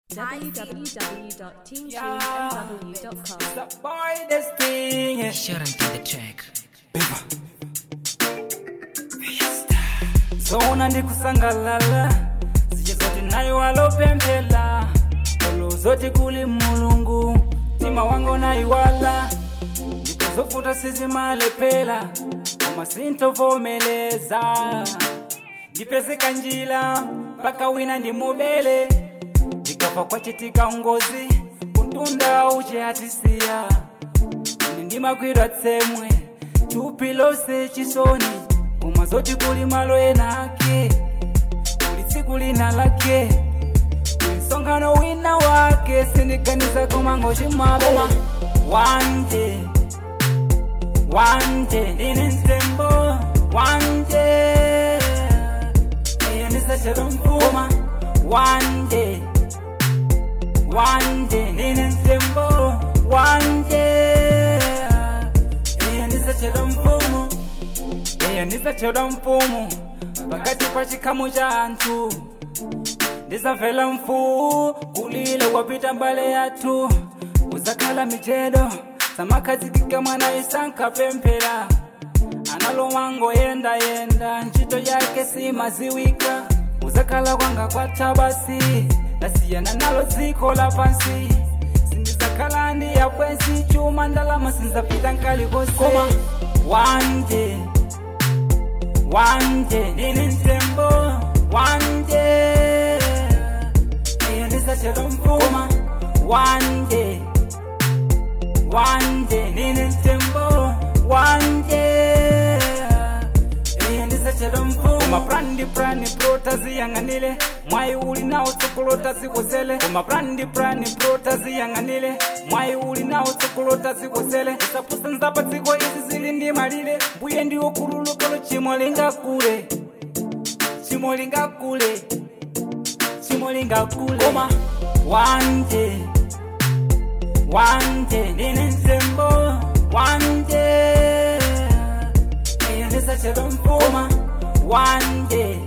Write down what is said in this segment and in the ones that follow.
www.teamtunesmw.com. The boy this thing. Shouldn't be the track. Zona ndikusangalala zichizoti nayo walopempela olo zoti kuli mulungu tima wango naiwala ndikuzofuta sisi malepela ama sintovomeleza ndipezeka njila paka wina ndimubele ndikafa kwa chitika ngozi kuntunda uchihatisia ndindimakwidwa tsemwe chupilose chisoni umazoti kuli malo enake kuli tsiku lina lake ulisongano wina wake sindiganiza kumango chimabela wanje ine ntembo wanje nisachero mfuma wanje ine ntembo wanje nisachero mfumu ndisachera mfumu pakati pa chikamu cha anthu ndisavela mfu kulile kwapita mbale yathu uzakhala mijedo samakhazikika mwana isankapemphera analowango yenda ntchito yake simaziwika uzakhala kwanga kwatha basi nasiyana nalo dziko lapansi sindizakhala ndi yapwensi chuma ndalama sinzapita nkalikosi koma wanje ine ntembo wanje nisachero mfuma wanje ine ntembo wanje nisachero mfuma prandi protaziyang'anile mwayi uli nawo tsokolota zikozele koma prandi protaziyang'anile mwayi uli nawo tsokolota zikozele usapusa nzapa dziko izi zili ndi malire mbuye ndiwo kululukolo chimo lingakule koma wanje ine ntembo wanje nisachero mfuma wanje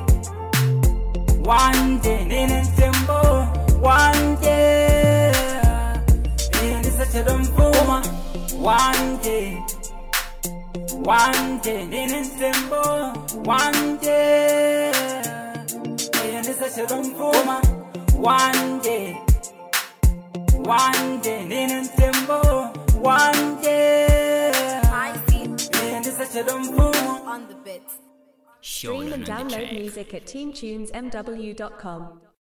ine ntembo wanje nisachero mfuma wanje ine ntembo wanje nisachero mfuma wanje ine ntembo wanje nisachero mfuma On the bit. Shouldn't Stream and be the download track. music at teamtunesmw.com.